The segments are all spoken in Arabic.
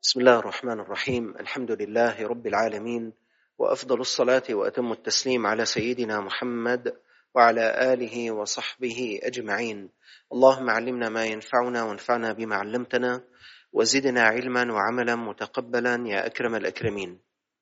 بسم الله الرحمن الرحيم. الحمد لله رب العالمين، وأفضل الصلاة وأتم التسليم على سيدنا محمد وعلى آله وصحبه أجمعين. اللهم علمنا ما ينفعنا وانفعنا بما علمتنا، وزدنا علما وعملا متقبلا يا أكرم الأكرمين.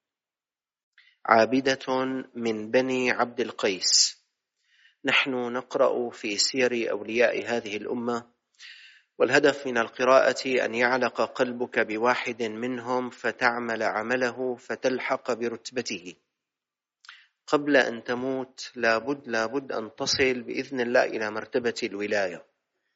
عابدة من بني عبد القيس. نحن نقرأ في سير أولياء هذه الأمة، والهدف من القراءة أن يعلق قلبك بواحد منهم فتعمل عمله فتلحق برتبته. قبل أن تموت لابد أن تصل بإذن الله إلى مرتبة الولاية.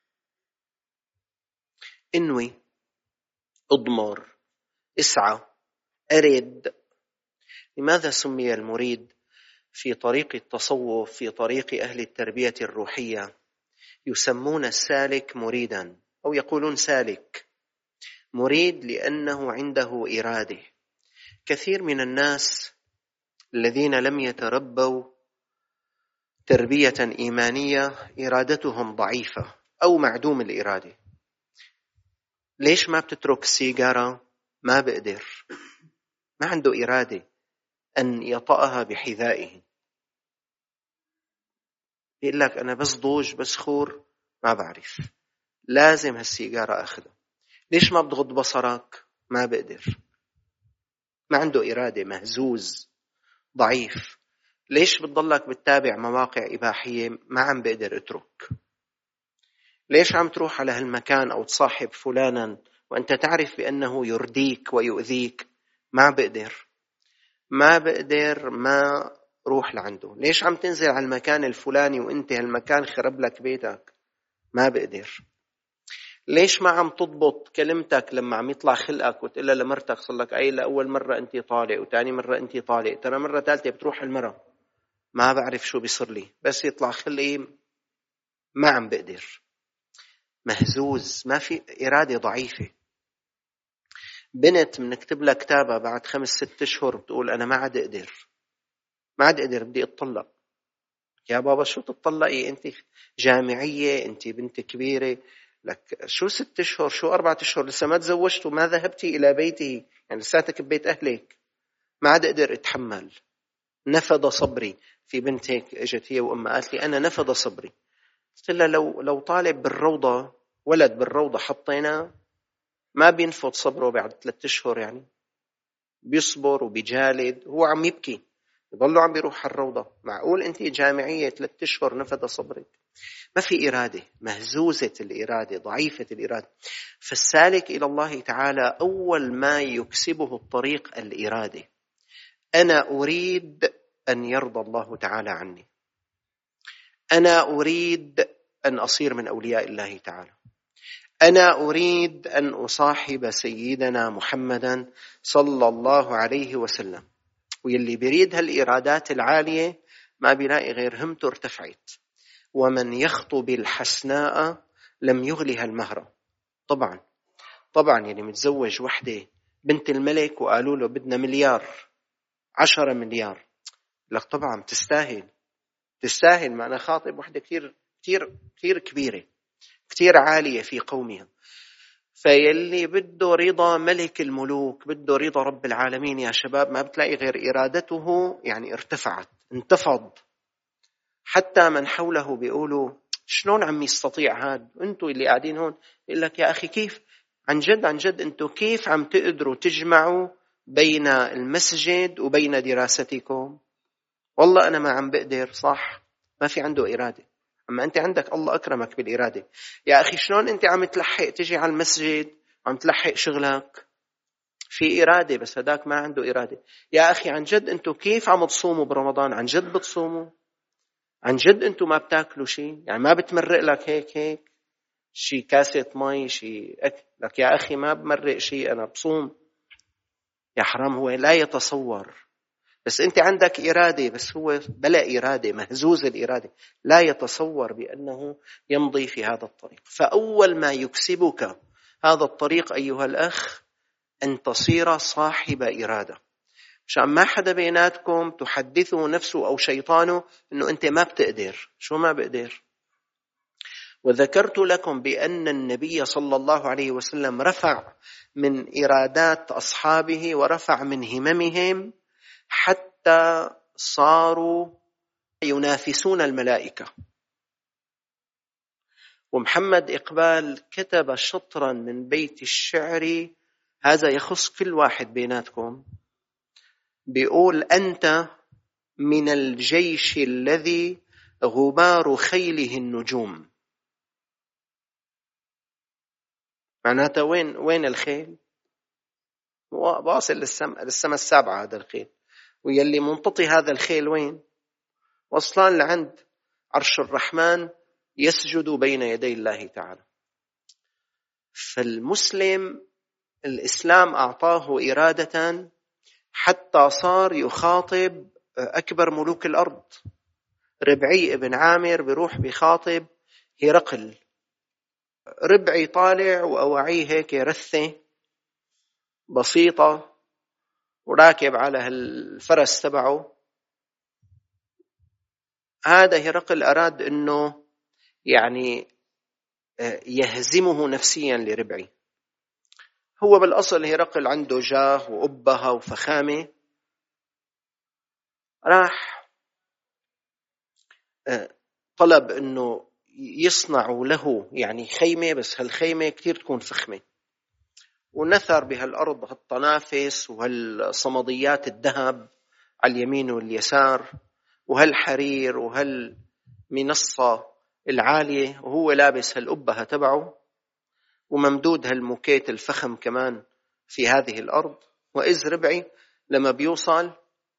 انوي، اضمر، اسعى، أرد. لماذا سمي المريد في طريق التصوف، في طريق أهل التربية الروحية، يسمون السالك مريدا، أو يقولون سالك مريد لأنه عنده إرادة. كثير من الناس الذين لم يتربوا تربية إيمانية إرادتهم ضعيفة أو معدوم الإرادة. ليش ما بتترك السيجارة؟ ما بقدر، ما عنده إرادة أن يطأها بحذائه. يقول لك أنا بس ضوج بس خور، ما بعرف، لازم هالسيجارة أخذها. ليش ما بتغض بصرك؟ ما بقدر، ما عنده إرادة، مهزوز، ضعيف. ليش بتضلك بتتابع مواقع إباحية؟ ما عم بقدر أترك. ليش عم تروح على هالمكان أو تصاحب فلانا وأنت تعرف بأنه يرديك ويؤذيك؟ ما بقدر، ما روح لعنده. ليش عم تنزل على المكان الفلاني وأنت هالمكان خرب لك بيتك؟ ما بقدر. ليش ما عم تضبط كلمتك لما عم يطلع خلقك وتقول لمرتك صار لك أي لأول مرة أنت طالق وتاني مرة أنت طالق، ترى مرة ثالثة بتروح المرة؟ ما بعرف شو بيصير لي، بس يطلع خلقي ما عم بقدر، مهزوز، ما في إرادة، ضعيفة. بنت منكتب لها كتابة بعد 5-6 أشهر بتقول أنا ما عاد أقدر بدي أتطلق. يا بابا شو تتطلقي؟ أنت جامعية، أنت بنت كبيرة، لك شو 6 أشهر، شو 4 أشهر، لسه ما تزوجت وما ذهبتي إلى بيتي، يعني لساتك ببيت أهلك. ما عاد أقدر أتحمل، نفد صبري. في بنت هيك اجت هي وأمها قالت لي أنا نفد صبري. قلت لها لو طالب بالروضة، ولد بالروضة حطيناه ما بينفض صبره بعد 3 أشهر، يعني بيصبر وبيجالد، هو عم يبكي يضلوا عم بيروح على الروضة. معقول أنت جامعية 3 أشهر نفد صبرك؟ ما في إرادة، مهزوزة الإرادة، ضعيفة الإرادة. فالسالك إلى الله تعالى أول ما يكسبه الطريق الإرادة. أنا أريد أن يرضى الله تعالى عني، أنا أريد أن أصير من أولياء الله تعالى، أنا أريد أن أصاحب سيدنا محمدا صلى الله عليه وسلم. ويلي بيريد هالإرادات العالية ما بيلاقي غير همته ارتفعت. ومن يخطب الحسناء لم يغلها المهرة. طبعا يعني متزوج وحدة بنت الملك وقالوا له بدنا 10 مليار، لك طبعا تستاهل. ما أنا خاطب وحدة كتير كتير كتير كبيرة، كتير عالية في قومها. فيلي بده رضا ملك الملوك، بده رضا رب العالمين يا شباب، ما بتلاقي غير إرادته يعني ارتفعت، انتفض. حتى من حوله بيقولوا شلون عم يستطيع هاد؟ انتوا اللي قاعدين هون. يقول لك يا أخي كيف؟ عن جد انتوا كيف عم تقدروا تجمعوا بين المسجد وبين دراستكم؟ والله أنا ما عم بقدر. صح، ما في عنده إرادة. أما أنت عندك الله أكرمك بالإرادة. يا أخي شلون أنت عم تلحق تجي على المسجد وعم تلحق شغلك؟ في إرادة، بس هداك ما عنده إرادة. يا أخي عن جد أنتوا كيف عم تصوموا برمضان؟ عن جد بتصوموا؟ عن جد أنتوا ما بتاكلوا شيء؟ يعني ما بتمرق لك هيك شي كاسة مي شي أكل؟ لك يا أخي ما بمرق شيء، أنا بصوم. يا حرام، هو لا يتصور. بس أنت عندك إرادة، بس هو بلا إرادة، مهزوز الإرادة، لا يتصور بأنه يمضي في هذا الطريق. فأول ما يكسبك هذا الطريق أيها الأخ أن تصير صاحب إرادة، عشان ما حدا بيناتكم تحدثه نفسه أو شيطانه أنه أنت ما بتقدر. شو ما بقدر؟ وذكرت لكم بأن النبي صلى الله عليه وسلم رفع من إرادات أصحابه ورفع من هممهم حتى صاروا ينافسون الملائكة. ومحمد إقبال كتب شطرا من بيت الشعر، هذا يخص كل واحد بيناتكم، بيقول: أنت من الجيش الذي غبار خيله النجوم. معناتها وين الخيل؟ واصل للسماء السابعة هذا الخيل، ويلي منططي هذا الخيل وين؟ وصلان لعند عرش الرحمن يسجد بين يدي الله تعالى. فالمسلم الإسلام أعطاه إرادة حتى صار يخاطب أكبر ملوك الأرض. ربعي بن عامر بيروح بيخاطب هرقل، ربعي طالع وأوعيه هيك رثة بسيطة وراكب على الفرس تبعه. هذا هرقل أراد أنه يعني يهزمه نفسيا لربعي. هو بالأصل هرقل عنده جاه وأبهة وفخامة، راح طلب أنه يصنعوا له يعني خيمة، بس هالخيمة كتير تكون فخمة، ونثر بهالأرض هالطنافس وهالصمديات الذهب على اليمين واليسار وهالحرير وهالمنصة العالية، وهو لابس هالأبهة تبعه وممدود هالموكيت الفخم كمان في هذه الأرض. وإذ ربعي لما بيوصل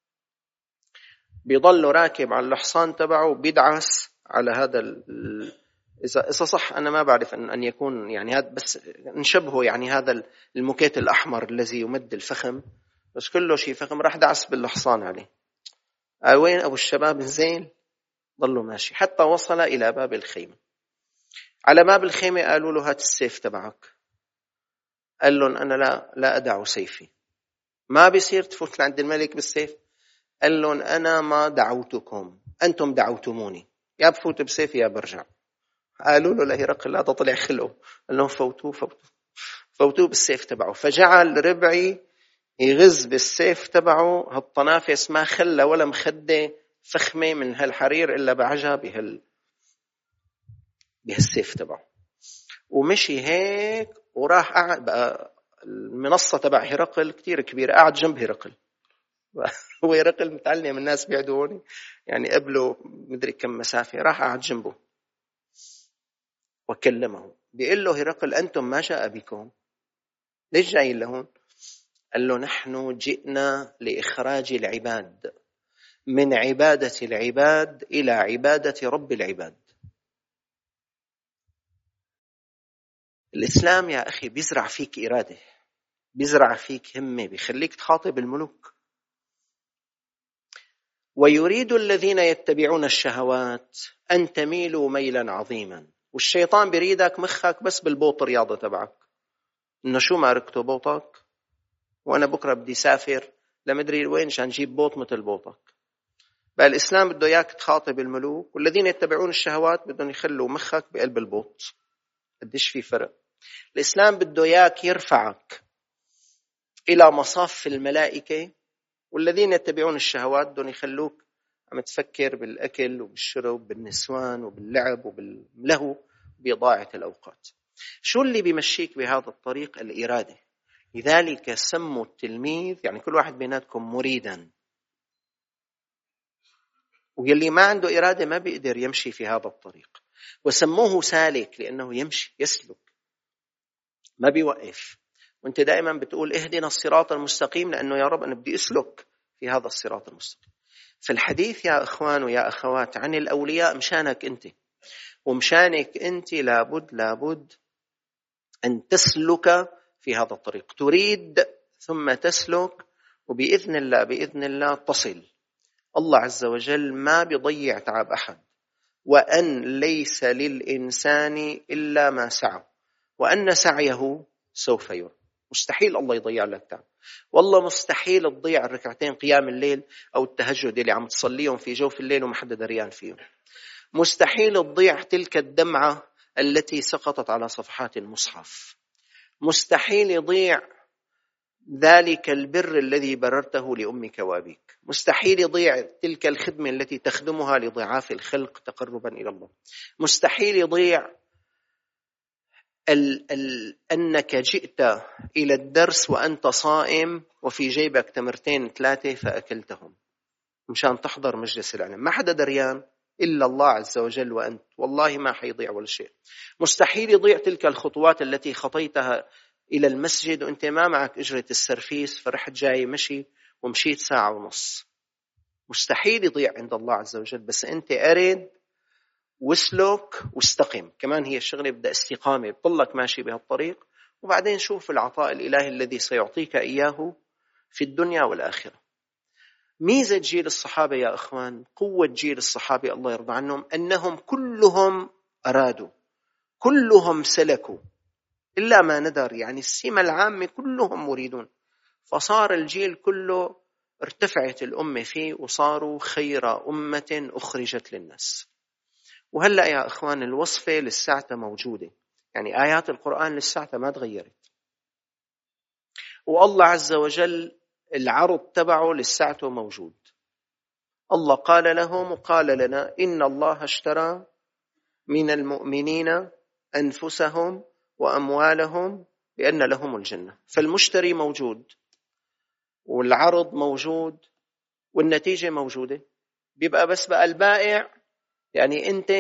بيضل راكب على الحصان تبعه بيدعس على هذا إذا صح أنا ما بعرف أن يكون يعني هذا، بس نشبهه يعني هذا الموكيت الأحمر الذي يمد الفخم، بس كله شيء فخم، راح دعس بالحصان عليه. وين أبو الشباب زين؟ ضلوا ماشي حتى وصل إلى باب الخيمة. على باب الخيمة قالوا له: هات السيف تبعك. قال لهم: أنا لا أدع سيفي، ما بيصير تفوت عند الملك بالسيف. قال لهم: أنا ما دعوتكم، أنتم دعوتموني، يا بفوت بسيفي يا برجع. قالوا له لهرقل هذا طلع خلقه، قال لهم: فوتوه بالسيف تبعه. فجعل ربعي يغز بالسيف تبعه هالطنافس، ما خلى ولا مخدة فخمة من هالحرير إلا بعجها بهالسيف تبعه. ومشي هيك وراح قعد بقى. المنصة تبع هرقل كتير كبيرة، قعد جنب هرقل. هو هرقل متعلم الناس بيعدوني يعني قبله مدري كم مسافة، راح قعد جنبه وكلمه. بيقول له هرقل: أنتم ما جاء بكم؟ ليش جايين لهون؟ قال له: نحن جئنا لإخراج العباد من عبادة العباد إلى عبادة رب العباد. الإسلام يا أخي بيزرع فيك إرادة، بيزرع فيك همة، بيخليك تخاطب الملوك. ويريد الذين يتبعون الشهوات أن تميلوا ميلا عظيما. والشيطان بيريدك مخك بس بالبوط رياضة تبعك، إنه شو ما ركتوا بوطك وأنا بكرة بدي سافر لمدري وين عشان نجيب بوط مثل بوطك. بقى الإسلام بده إياك تخاطب الملوك، والذين يتبعون الشهوات بدهم يخلوا مخك بقلب البوط. قديش في فرق. الإسلام بده إياك يرفعك إلى مصاف الملائكة، والذين يتبعون الشهوات بدهم يخلوك عم تفكر بالأكل وبالشرب بالنسوان وباللعب وباللهو بإضاعة الأوقات. شو اللي بيمشيك بهذا الطريق؟ الإرادة. لذلك سموا التلميذ يعني كل واحد بيناتكم مريدا، واللي ما عنده إرادة ما بيقدر يمشي في هذا الطريق. وسموه سالك لأنه يمشي يسلك ما بيوقف. وانت دائما بتقول: اهدنا الصراط المستقيم، لأنه يا رب أنا بدي أسلك في هذا الصراط المستقيم. فالحديث يا إخوان ويا أخوات عن الأولياء مشانك أنت، ومشانك أنت لابد أن تسلك في هذا الطريق. تريد ثم تسلك، وبإذن الله تصل. الله عز وجل ما بيضيع تعب أحد، وأن ليس للإنسان إلا ما سعى، وأن سعيه سوف يرى. مستحيل الله يضيع لك تعب. والله مستحيل تضيع الركعتين قيام الليل أو التهجد اللي عم تصليهم في جوف الليل وما حدا دريان فيهم. مستحيل تضيع تلك الدمعة التي سقطت على صفحات المصحف. مستحيل يضيع ذلك البر الذي بررته لأمك وأبيك، مستحيل يضيع تلك الخدمة التي تخدمها لضعاف الخلق تقربا إلى الله، مستحيل يضيع أنك جئت إلى الدرس وأنت صائم وفي جيبك تمرتين 3 فأكلتهم مشان تحضر مجلس العلم، ما حدا دريان إلا الله عز وجل وأنت، والله ما حيضيع ولا شيء. مستحيل يضيع تلك الخطوات التي خطيتها إلى المسجد وأنت ما معك أجرة السرفيس فرحت جاي مشي ومشيت 1.5 ساعة. مستحيل يضيع عند الله عز وجل، بس أنت أرد واسلك واستقم. كمان هي الشغلة بدأ استقامة، بضلك ماشي بهالطريق وبعدين شوف العطاء الإلهي الذي سيعطيك إياه في الدنيا والآخرة. ميزة جيل الصحابة يا أخوان، قوة جيل الصحابة الله يرضى عنهم، أنهم كلهم أرادوا، كلهم سلكوا إلا ما ندر، يعني السمة العامة كلهم مريدون، فصار الجيل كله ارتفعت الأمة فيه وصاروا خير أمة أخرجت للناس. وهلأ يا أخوان الوصفة للساعة موجودة، يعني آيات القرآن للساعة ما تغيرت، والله عز وجل العرض تبعه للساعة موجود. الله قال لهم وقال لنا إن الله اشترى من المؤمنين أنفسهم وأموالهم بأن لهم الجنة، فالمشتري موجود والعرض موجود والنتيجة موجودة، بيبقى بقى البائع، يعني أنت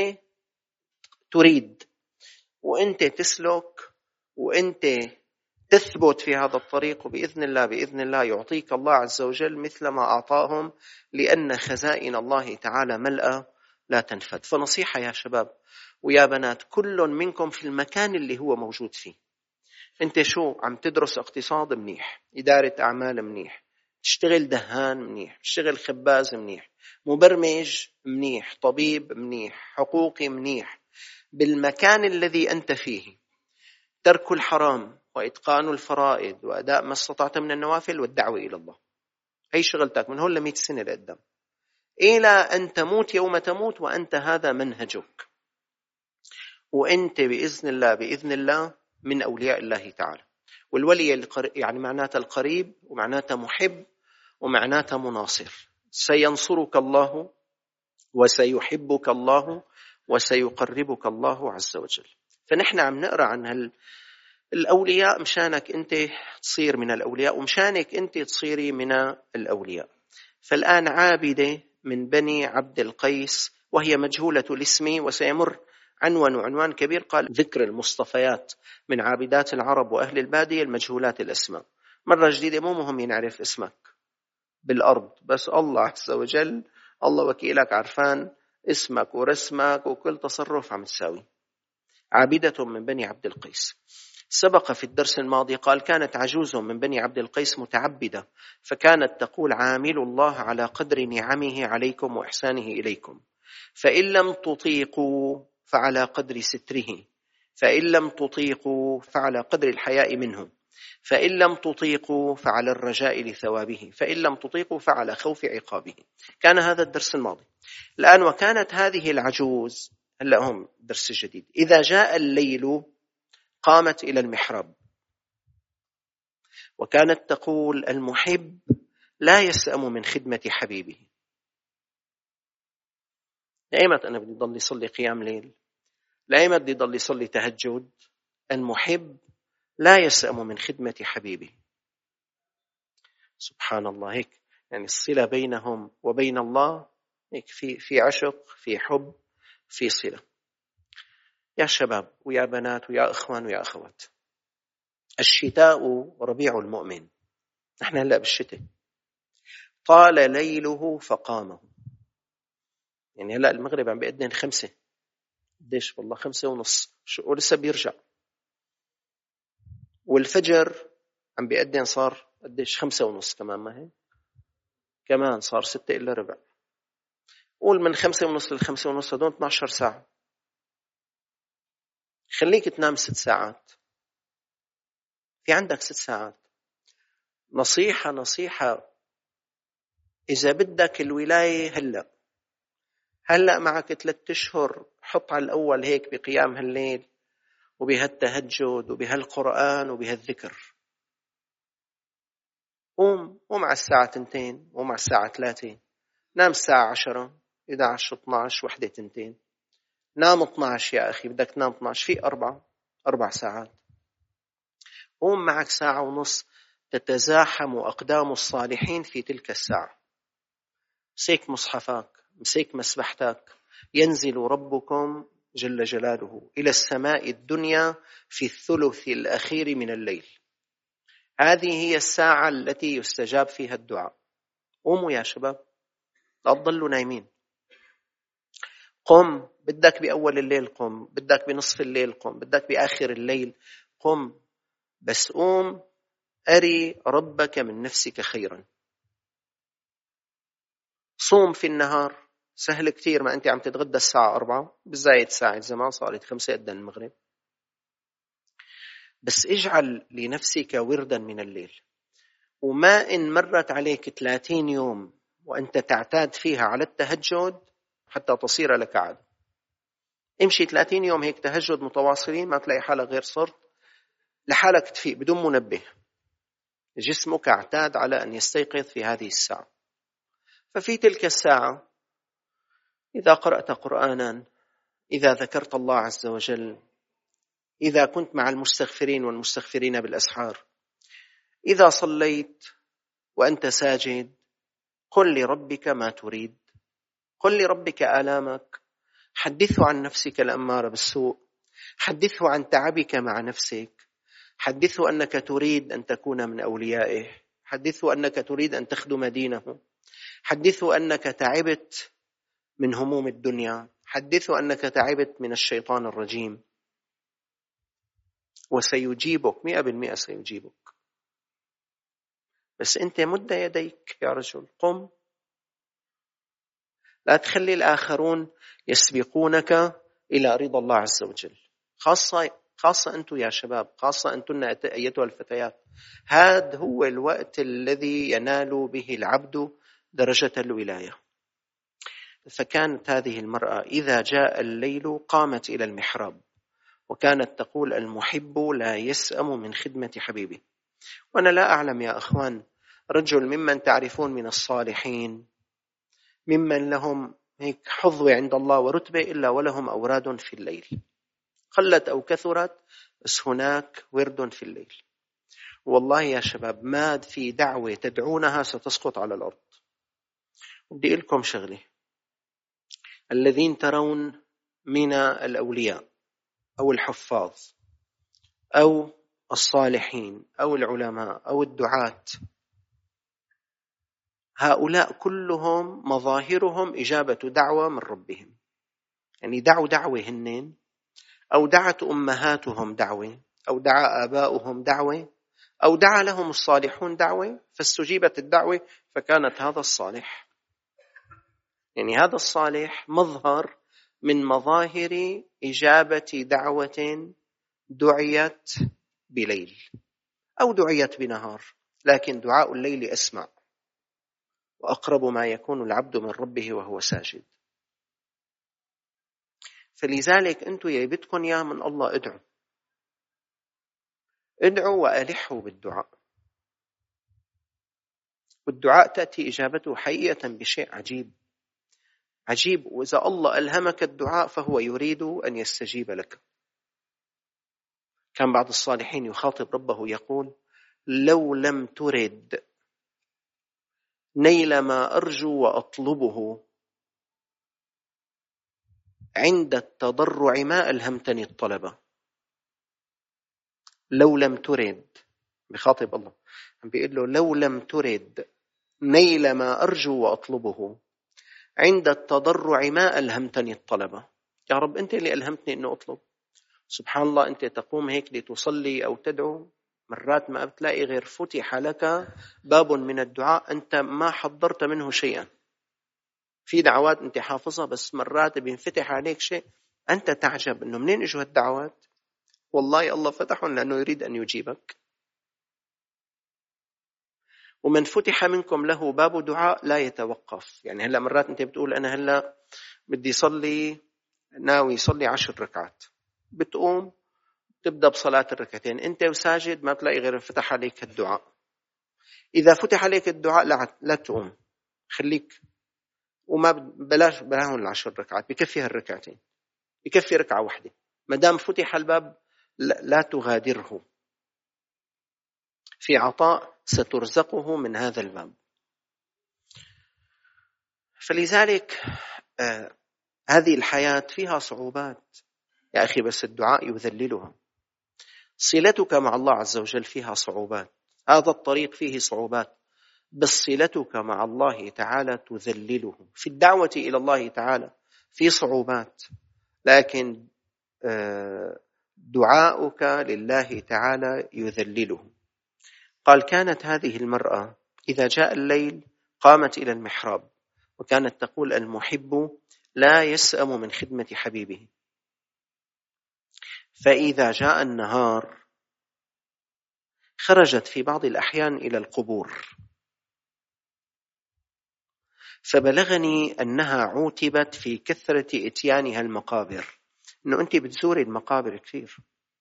تريد وأنت تسلك وأنت تثبت في هذا الطريق، وبإذن الله يعطيك الله عز وجل مثل ما أعطاهم، لأن خزائن الله تعالى ملأ لا تنفد. فنصيحة يا شباب ويا بنات، كل منكم في المكان اللي هو موجود فيه، أنت شو عم تدرس اقتصاد منيح، إدارة أعمال منيح، تشتغل دهان منيح، تشتغل خباز منيح، مبرمج منيح، طبيب منيح، حقوقي منيح، بالمكان الذي أنت فيه ترك الحرام وإتقان الفرائض وأداء ما استطعت من النوافل والدعوة إلى الله، هي شغلتك من هون ل100 سنة لقدام، إلى أن تموت يوم تموت وأنت هذا منهجك، وأنت بإذن الله من أولياء الله تعالى. والولي يعني معناته القريب ومعناته محب ومعناته مناصر، سينصرك الله وسيحبك الله وسيقربك الله عز وجل. فنحن عم نقرأ عن الأولياء مشانك أنت تصير من الأولياء ومشانك أنت تصيري من الأولياء. فالآن عابدة من بني عبد القيس وهي مجهولة الاسم، وسيمر عنوان كبير قال ذكر المصطفيات من عابدات العرب وأهل البادية المجهولات الأسماء. مرة جديدة مو مهم ينعرف اسمك بالأرض، بس الله عز وجل الله وكيلك عرفان اسمك ورسمك وكل تصرف عم تساوي. عابدة من بني عبد القيس. سبق في الدرس الماضي قال كانت عجوز من بني عبد القيس متعبدة، فكانت تقول عامل الله على قدر نعمه عليكم وإحسانه إليكم، فإن لم تطيقوا فعلى قدر ستره، فإن لم تطيقوا فعلى قدر الحياء منه، فإن لم تطيقوا فعلى الرجاء لثوابه، فإن لم تطيقوا فعلى خوف عقابه. كان هذا الدرس الماضي. الآن وكانت هذه العجوز، هلأ هم درس جديد، إذا جاء الليل قامت إلى المحراب، وكانت تقول المحب لا يسأم من خدمة حبيبه. لا أنا بدي ضل يصلي قيام ليل، لا بدي ضل يصلي تهجد. المحب لا يسأم من خدمة حبيبه. سبحان الله، هيك يعني الصلة بينهم وبين الله، هيك في عشق، في حب، في صلة. يا شباب ويا بنات ويا إخوان ويا أخوات، الشتاء ربيع المؤمن، نحن هلأ بالشتاء. طال ليله فقامه، يعني هلأ المغرب عم بيأذن 5، قديش والله 5:30 ولسه بيرجع، والفجر عم بيأذن صار قديش 5:30 كمان، ما هي كمان صار 6:15. قول من 5:30 ل5:30 هدول 12 ساعة، خليك تنام 6 ساعات، في عندك 6 ساعات. نصيحة إذا بدك الولاية هلأ، هلأ معك 3 أشهر، حط على الأول هيك بقيام هالليل وبهالتهجد وبهالقرآن وبهالذكر. قوم على الساعة 2 قوم على الساعة 3، نام الساعة 10 11 12 1 2، نام 12 يا أخي، بدك تنام 12 في 4 ساعات. قوم معك ساعة ونص تتزاحم أقدام الصالحين في تلك الساعة. مسك مصحفك، مسك مسبحتك، ينزل ربكم جل جلاله إلى السماء الدنيا في الثلث الأخير من الليل. هذه هي الساعة التي يستجاب فيها الدعاء. قوموا يا شباب، لا تضلوا نايمين. قم، بدك بأول الليل قم، بدك بنصف الليل قم، بدك بآخر الليل قم، بس قوم أري ربك من نفسك خيرا. صوم في النهار، سهل كتير، ما أنت عم تتغدى الساعة 4 بالزايد ساعة زمان صارت 5 أذن المغرب. بس اجعل لنفسك وردا من الليل، وما إن مرت عليك 30 يوم وأنت تعتاد فيها على التهجد حتى تصير لك عادة. امشي 30 يوم هيك تهجد متواصلين، ما تلاقي حالك غير صرت لحالك تفيق بدون منبه. جسمك اعتاد على أن يستيقظ في هذه الساعة. ففي تلك الساعة إذا قرأت قرآنا، إذا ذكرت الله عز وجل، إذا كنت مع المستغفرين والمستغفرين بالأسحار، إذا صليت وأنت ساجد، قل لربك ما تريد، قل لربك آلامك، حدثه عن نفسك الأمارة بالسوء، حدثه عن تعبك مع نفسك، حدثه أنك تريد أن تكون من أوليائه، حدثه أنك تريد أن تخدم دينه، حدثه أنك تعبت من هموم الدنيا، حدثه أنك تعبت من الشيطان الرجيم، وسيجيبك 100%. سيجيبك، بس أنت مد يديك يا رجل، قم. لا تخلي الآخرون يسبقونك إلى رضا الله عز وجل. خاصة أنتم يا شباب، خاصة أنتن أيتها الفتيات. هذا هو الوقت الذي ينال به العبد درجة الولاية. فكانت هذه المرأة إذا جاء الليل قامت إلى المحراب، وكانت تقول: المحب لا يسأم من خدمة حبيبه. وأنا لا أعلم يا أخوان رجل ممن تعرفون من الصالحين ممن لهم هيك حظوة عند الله ورتبة إلا ولهم أوراد في الليل، قلت أو كثرت، بس هناك ورد في الليل. والله يا شباب ما في دعوة تدعونها ستسقط على الأرض. بدي أقول لكم شغلة، الذين ترون من الأولياء أو الحفاظ أو الصالحين أو العلماء أو الدعاة، هؤلاء كلهم مظاهرهم إجابة دعوة من ربهم. يعني دعوا دعوة هنين، أو دعت أمهاتهم دعوة، أو دعا آباؤهم دعوة، أو دعا لهم الصالحون دعوة فاستجيبت الدعوة فكانت هذا الصالح. يعني هذا الصالح مظهر من مظاهر إجابة دعوة دعيت بليل أو دعيت بنهار، لكن دعاء الليل أسمع وأقرب ما يكون العبد من ربه وهو ساجد. فلذلك أنتم يا بدكم يا من الله ادعوا وألحوا بالدعاء، والدعاء تأتي إجابته حقيقة بشيء عجيب. وإذا الله ألهمك الدعاء فهو يريد أن يستجيب لك. كان بعض الصالحين يخاطب ربه يقول: لو لم ترد نيل ما أرجو وأطلبه عند التضرع ما ألهمتني الطلبة. لو لم ترد، بخاطب الله بيقول له: لو لم ترد نيل ما أرجو وأطلبه عند التضرع ما ألهمتني الطلبة. يا رب أنت اللي ألهمتني أنه أطلب. سبحان الله، أنت تقوم هيك لتصلي أو تدعو، مرات ما بتلاقي غير فتح لك باب من الدعاء أنت ما حضرت منه شيئا. في دعوات أنت حافظها بس مرات بينفتح عليك شيء أنت تعجب أنه منين إجوا الدعوات. والله الله فتحهم لأنه يريد أن يجيبك. ومن فتح منكم له باب دعاء لا يتوقف. يعني هلأ مرات أنت بتقول أنا هلأ بدي يصلي، ناوي يصلي 10 ركعات، بتقوم تبدأ بصلاة الركعتين، أنت وساجد ما بتلاقي غير فتح عليك الدعاء. إذا فتح عليك الدعاء لا تقوم، خليك وما بلاش بلاهم 10 ركعات، بكفي هالركعتين، بكفي ركعة واحدة ما دام فتح الباب. لا تغادره، في عطاء سترزقه من هذا الباب. فلذلك هذه الحياة فيها صعوبات يا أخي، بس الدعاء يذللها. صلتك مع الله عز وجل فيها صعوبات، هذا الطريق فيه صعوبات، بس صلتك مع الله تعالى تذلله. في الدعوة إلى الله تعالى في صعوبات، لكن دعاؤك لله تعالى يذلله. قال: كانت هذه المرأة إذا جاء الليل قامت إلى المحراب، وكانت تقول: المحب لا يسأم من خدمة حبيبه. فإذا جاء النهار خرجت في بعض الأحيان إلى القبور، فبلغني أنها عوتبت في كثرة إتيانها المقابر، أنه أنت بتزوري المقابر كثير.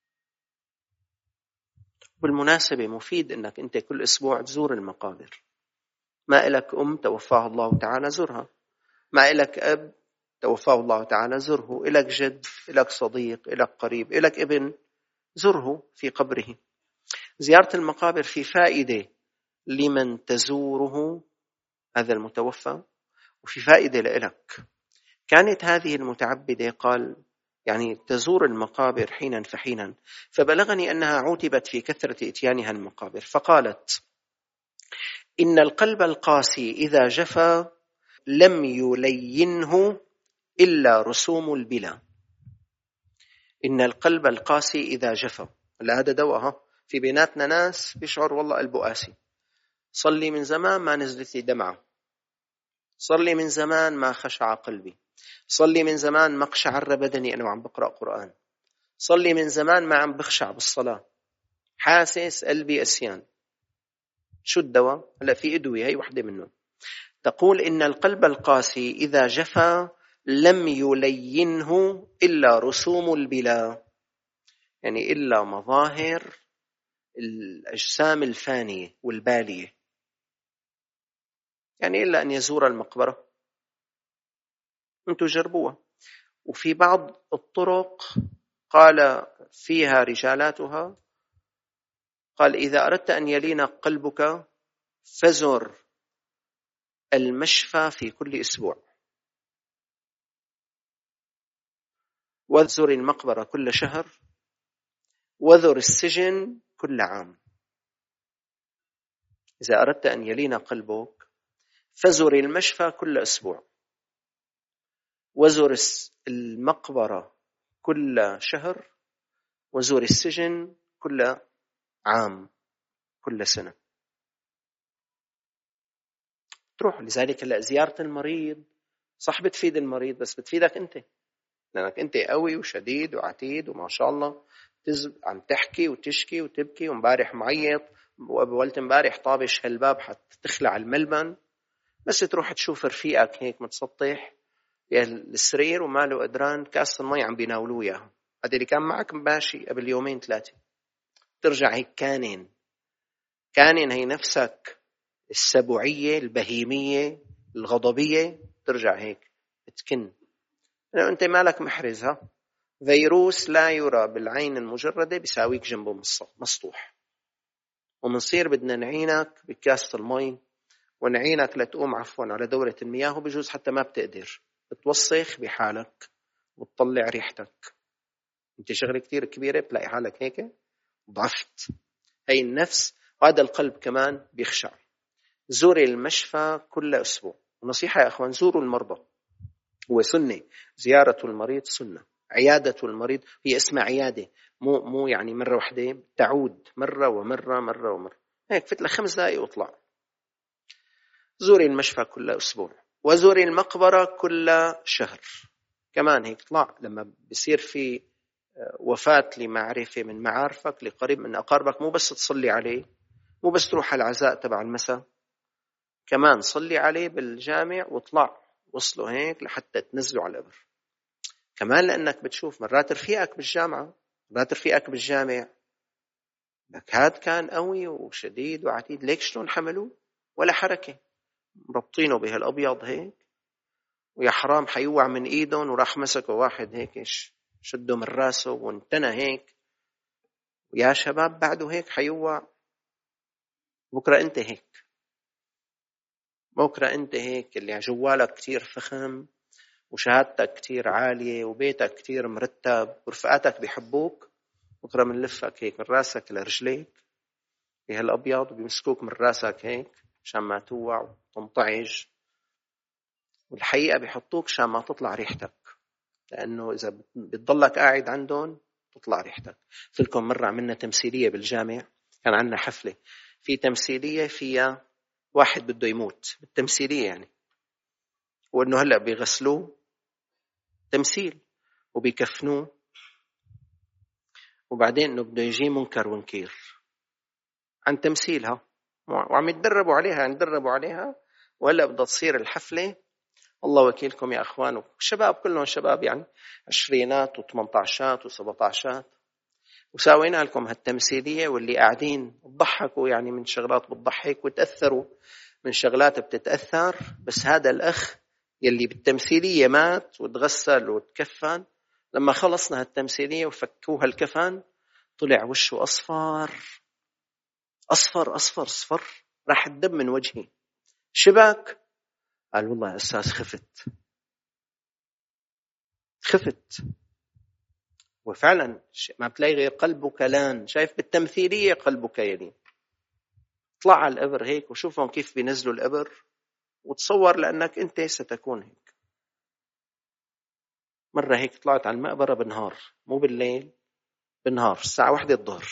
بالمناسبة مفيد أنك أنت كل أسبوع تزور المقابر. ما إلك أم توفاه الله تعالى زرها، ما إلك أب توفاه الله تعالى زره، إلك جد، إلك صديق، إلك قريب، إلك ابن، زره في قبره. زيارة المقابر في فائدة لمن تزوره هذا المتوفى، وفي فائدة لإلك. كانت هذه المتعبدة قال يعني تزور المقابر حينا فحينا، فبلغني أنها عوتبت في كثرة إتيانها المقابر، فقالت: إن القلب القاسي إذا جفا لم يلينه إلا رسوم البلا. إن القلب القاسي إذا جفا، هذا دواء. في بيناتنا ناس بيشعر والله قلبه قاسي، صلي من زمان ما نزلت لي دمعة، صلي من زمان ما خشع قلبي، صلي من زمان ما قشعر بدني أنا وعم بقرأ قرآن، صلي من زمان ما عم بخشع بالصلاة، حاسس قلبي أسيان. شو الدواء؟ هلا في أدوية، هي واحدة منهم. تقول: إن القلب القاسي إذا جفا لم يلينه إلا رسوم البلا، يعني إلا مظاهر الأجسام الفانية والبالية، يعني إلا أن يزور المقبرة. أنتوا جربوها. وفي بعض الطرق قال فيها رجالاتها، قال: إذا أردت أن يلين قلبك فزر المشفى في كل أسبوع، وزر المقبرة كل شهر، وزر السجن كل عام. إذا أردت أن يلين قلبك فزر المشفى كل أسبوع، وزر المقبرة كل شهر، وزور السجن كل عام، كل سنة تروح. لذلك هلا زيارة المريض صح بتفيد المريض، بس بتفيدك أنت، لأنك أنت قوي وشديد وعتيد وما شاء الله عم تحكي وتشكي وتبكي، ومبارح معيط، وقبلت مبارح طابش هالباب حتى تخلع الملبن، بس تروح تشوف رفيقك هيك متسطح بالسرير وما له قدران كاس المي عم بيناولوه اياها، هذا اللي كان معك مباشي قبل يومين ثلاثة، ترجع هيك كانن هي نفسك السبوعية البهيمية الغضبية، ترجع هيك تكن. أنت مالك محرزها، فيروس لا يرى بالعين المجردة بيساويك جنبه مسطوح، ومنصير بدنا نعينك بكاسة المي، ونعينك لتقوم عفوا على دورة المياه، وبجوز حتى ما بتقدر بتوسخ بحالك وتطلع ريحتك، انت شغلة كتير كبيرة بتلاقي حالك هيك ضعفت. هي النفس، وهذا القلب كمان بيخشع. زوري المشفى كل أسبوع، ونصيحة يا أخوان زوروا المرضى، هو سنة، زيارة المريض سنة، عيادة المريض هي اسمها عيادة، مو يعني مرة واحدة، تعود مرة ومرة مرة ومرة، هيك فتلة 5 دقائق واطلع. زوري المشفى كل أسبوع، وزوري المقبرة كل شهر كمان، هيك طلع لما بيصير في وفاة لمعرفة من معارفك لقريب من أقاربك، مو بس تصلي عليه، مو بس تروح على العزاء تبع المساء، كمان صلي عليه بالجامع، وطلع وصلوا هيك لحتى تنزلوا على الإبر. كمان لأنك بتشوف مرات رفيقك بالجامعة، مرات رفيقك بالجامع، لك هاد كان قوي وشديد وعتيد، ليك شلون حملوه؟ ولا حركة، مربطينه بهالأبيض هيك، ويا حرام حيوع من إيدهم، وراح مسكوا واحد هيك شده من راسه وانتنى هيك. ويا شباب بعده هيك حيوع، بكرة أنت هيك، بكرة أنت هيك اللي جوالك كتير فخم وشهادتك كتير عالية وبيتك كتير مرتب ورفقاتك بيحبوك، بكرة من لفك هيك من راسك لرجليك بهالأبيض، وبيمسكوك من راسك هيك عشان ما توع وتنطعج، والحقيقة بيحطوك عشان ما تطلع ريحتك، لأنه إذا بتضلك قاعد عندهم تطلع ريحتك. قلت لكم مرة عملنا تمثيلية بالجامع، كان عندنا حفلة في تمثيلية فيها واحد بده يموت بالتمثيلية يعني، وإنه هلأ بيغسلوه تمثيل وبيكفنوه، وبعدين إنه بده يجي منكر ونكير عن تمثيلها، وعم يتدربوا عليها وهلأ بدها تصير الحفلة. الله وكيلكم يا أخوان، الشباب كلهم شباب يعني عشرينات وثمنتعشات وسبعتعشات، وساوينا لكم هالتمثيلية، واللي قاعدين تضحكوا يعني من شغلات بتضحك وتأثروا من شغلات بتتأثر. بس هذا الأخ يلي بالتمثيلية مات وتغسل وتكفن، لما خلصنا هالتمثيلية وفكوها الكفن طلع وشه أصفر أصفر أصفر أصفر، راح الدم من وجهي. شبك؟ قال والله يا أستاذ خفت. وفعلا ما بتلاقي غير قلبه كلان، شايف بالتمثيلية قلبك يلين. طلع على الإبر هيك وشوفهم كيف بينزلوا الإبر، وتصور لأنك أنت ستكون هيك. مرة هيك طلعت على المقبرة بالنهار، مو بالليل، بالنهار الساعة 1 الظهر،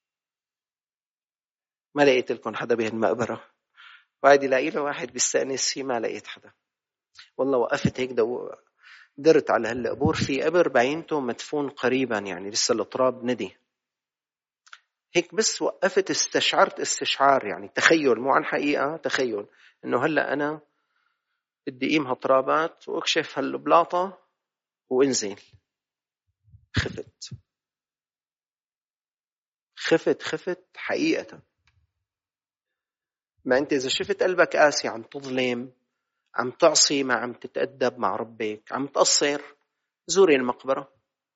ما لقيت لكم حدا بهالمقبرة، وعادي لاقي له واحد بيستأنس فيه، ما لقيت حدا. والله وقفت هيك درت على هالقبور، في قبر بعينته مدفون قريبا يعني لسه التراب ندي هيك، بس وقفت استشعرت استشعار يعني تخيل، مو عن حقيقة، تخيل إنه هلأ أنا بدي قيم هالترابات واكشف هالبلاطة وانزل. خفت حقيقة. ما أنت إذا شفت قلبك قاسي، عم تظلم، عم تعصي، ما عم تتأدب مع ربك، عم تقصر، زوري المقبرة.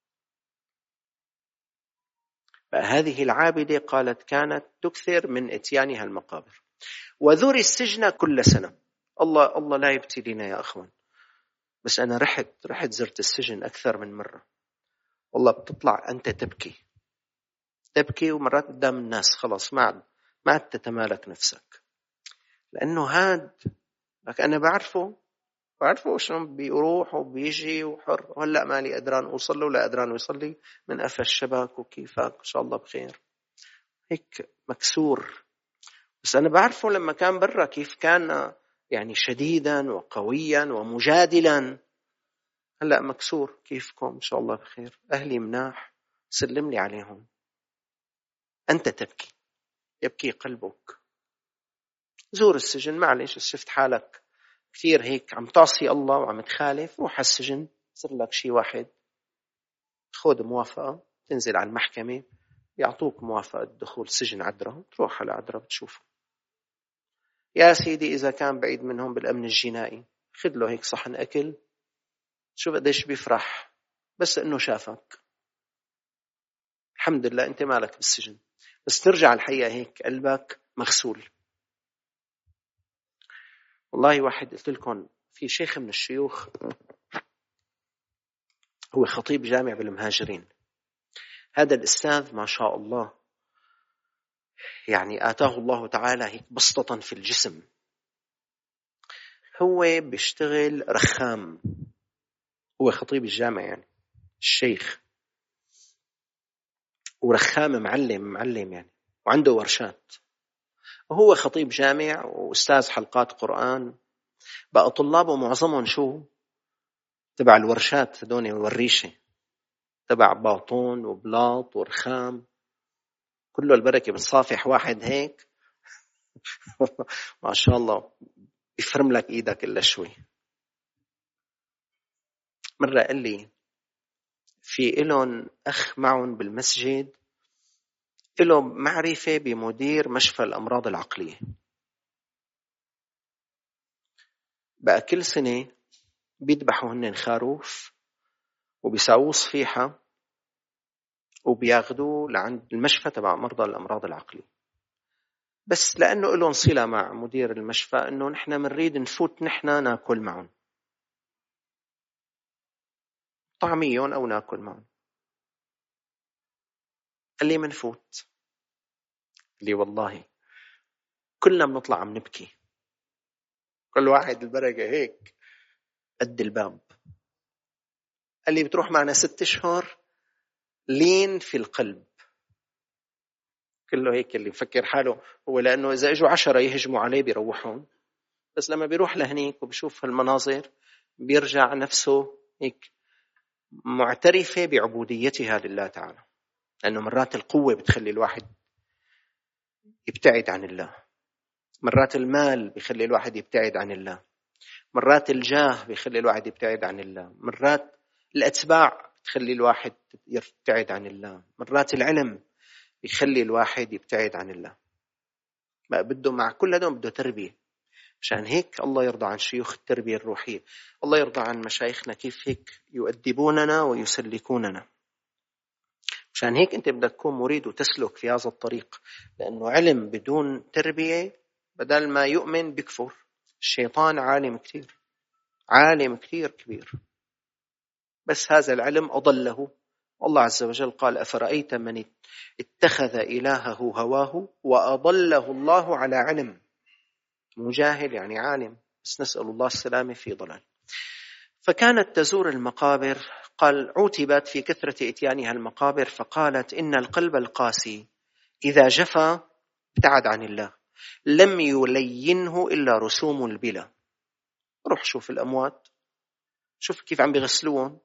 فهذه العابدة قالت كانت تكثر من اتيانها المقابر، وذوري السجن كل سنة. الله لا يبتلينا يا أخوان، بس أنا رحت زرت السجن أكثر من مرة. والله بتطلع أنت تبكي ومرات قدام الناس خلاص ما عاد تتمالك نفسك، لأنه هاد لك أنا بعرفه شلون بيروح وبيجي وحر، وهلأ مالي قدران أوصل له ولا قدران يصلي من قفا الشبك، وكيفك إن شاء الله بخير هيك مكسور. بس أنا بعرفه لما كان برا كيف كان يعني شديدا وقويا ومجادلا، هلأ مكسور. كيفكم؟ إن شاء الله بخير، أهلي مناح، سلم لي عليهم. أنت تبكي، يبكي قلبك. زور السجن، معلش شفت حالك كثير هيك عم تعصي الله وعم تخالف، روح على السجن، صار لك شي واحد، خذ موافقة، تنزل على المحكمة يعطوك موافقة دخول سجن عدرا، تروح على عدرا بتشوفه. يا سيدي إذا كان بعيد منهم بالأمن الجنائي، خذ له هيك صحن أكل، شوف قديش بيفرح بس إنه شافك. الحمد لله أنت مالك بالسجن، بس ترجع الحقيقة هيك قلبك مغسول. والله واحد قلت لكم في شيخ من الشيوخ، هو خطيب جامع بالمهاجرين. هذا الأستاذ ما شاء الله يعني آتاه الله تعالى هيك بسطة في الجسم. هو بيشتغل رخام، هو خطيب الجامع يعني الشيخ، ورخام معلم يعني، وعنده ورشات، وهو خطيب جامع وأستاذ حلقات قرآن. بقى طلابه معظمهم شو تبع الورشات هدول، والريشة تبع باطون وبلاط ورخام، كله البركة بتصافح واحد هيك ما شاء الله يفرم لك إيدك إلا شوي. مرة قال لي في إلهم أخ معهم بالمسجد له معرفة بمدير مشفى الأمراض العقلية، بقى كل سنة بيذبحوا هن خروف وبيساووه صفيحة وبياخدوه لعند المشفى تبع مرضى الأمراض العقلية، بس لأنه لهم صلة مع مدير المشفى إنه نحن منريد نفوت نحن ناكل معهم طعميون أو ناكل معهم. قال لي منفوت. قال لي والله كلنا بنطلع عم نبكي، كل واحد البركة هيك قد الباب. قال لي بتروح معنا 6 أشهر لين في القلب كله هيك، اللي بفكر حاله هو لأنه إذا إجوا 10 يهجموا عليه بيروحون، بس لما بيروح لهنيك وبشوف هالمناظر بيرجع نفسه هيك معترفة بعبوديتها لله تعالى، لأنه مرات القوة بتخلي الواحد يبتعد عن الله، مرات المال بيخلي الواحد يبتعد عن الله، مرات الجاه بيخلي الواحد يبتعد عن الله، مرات الأتباع بتخلي الواحد يبتعد عن الله، مرات العلم بيخلي الواحد يبتعد عن الله. ما بده مع كل هذول بده تربية. عشان هيك الله يرضى عن شيوخ التربية الروحية، الله يرضى عن مشايخنا كيف هيك يؤدبوننا ويسلكوننا. عشان هيك أنت بدك تكون مريد وتسلك في هذا الطريق، لأنه علم بدون تربية بدل ما يؤمن بكفر. الشيطان عالم كتير كبير، بس هذا العلم أضله. الله عز وجل قال أفرأيت من اتخذ إلهه هواه وأضله الله على علم. مجاهل يعني عالم، بس نسأل الله السلامة في ضلال. فكانت تزور المقابر، قال عوتبت في كثرة إتيانها المقابر، فقالت إن القلب القاسي إذا جفا ابتعد عن الله لم يلينه إلا رسوم البلا. روح شوف الأموات، شوف كيف عم بيغسلون.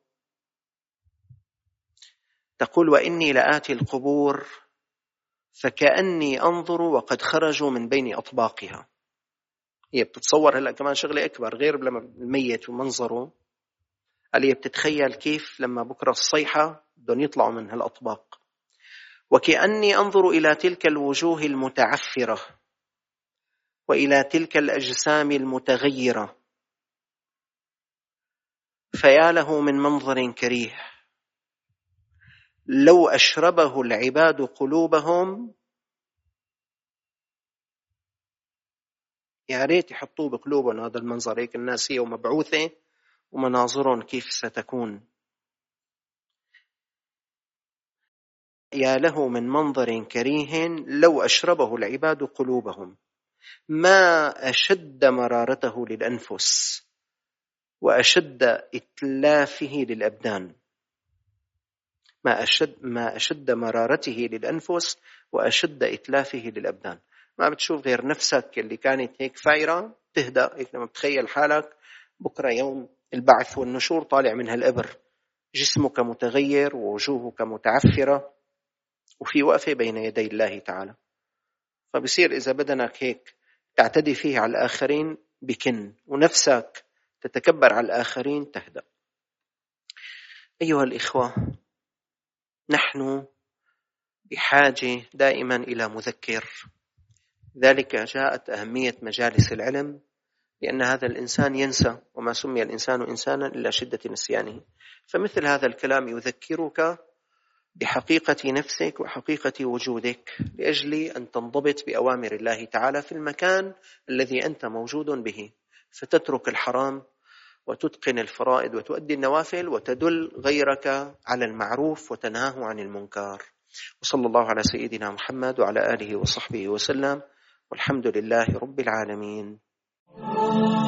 تقول وإني لآتي القبور فكأني أنظر وقد خرجوا من بين أطباقها. هي بتتصور هلأ كمان شغلة أكبر غير لما الميت ومنظره، هي بتتخيل كيف لما بكرة الصيحة بدهم يطلعوا من هالأطباق. وكأني أنظر إلى تلك الوجوه المتعفرة وإلى تلك الأجسام المتغيرة، فيا له من منظر كريه لو أشربه العباد قلوبهم. يا ريت يحطوه بقلوبهم هذا المنظر، هيك الناس هي ومبعوثة ومناظرهم كيف ستكون. يا له من منظر كريه لو أشربه العباد قلوبهم، ما أشد مرارته للأنفس وأشد إتلافه للأبدان. ما أشد مرارته للأنفس وأشد إتلافه للأبدان. ما بتشوف غير نفسك اللي كانت هيك فايرة تهدأ هيك لما بتخيل حالك بكرة يوم البعث والنشور طالع من هالقبر، جسمك متغير ووجوهك متعفرة وفي وقفة بين يدي الله تعالى. فبصير إذا بدنك هيك تعتدي فيه على الآخرين بكن، ونفسك تتكبر على الآخرين تهدأ. أيها الإخوة، نحن بحاجة دائما إلى مذكر. ذلك جاءت أهمية مجالس العلم، لأن هذا الإنسان ينسى، وما سمي الإنسان إنسانا إلا شدة نسيانه. فمثل هذا الكلام يذكرك بحقيقة نفسك وحقيقة وجودك، لأجل أن تنضبط بأوامر الله تعالى في المكان الذي أنت موجود به، فتترك الحرام وتتقن الفرائض وتؤدي النوافل وتدل غيرك على المعروف وتنهاه عن المنكر. وصلى الله على سيدنا محمد وعلى آله وصحبه وسلم، والحمد لله رب العالمين.